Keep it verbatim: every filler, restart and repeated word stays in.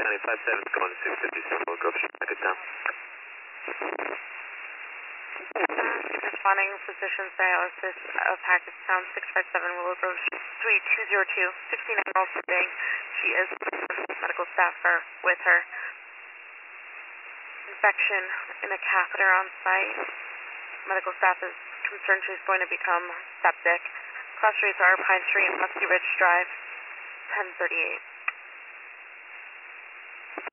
County five seven is going to six fifty-seven Willow Grove. Back it down. Responding physician's dialysis of Hackettstown six five seven Willow Grove Suite two zero two, sixty-nine year old sitting. She is medical staff are with her. Infection in a catheter on site. Medical staff is concerned she's going to become septic. Class rates are Pine Street and Muskie Ridge Drive, ten thirty-eight.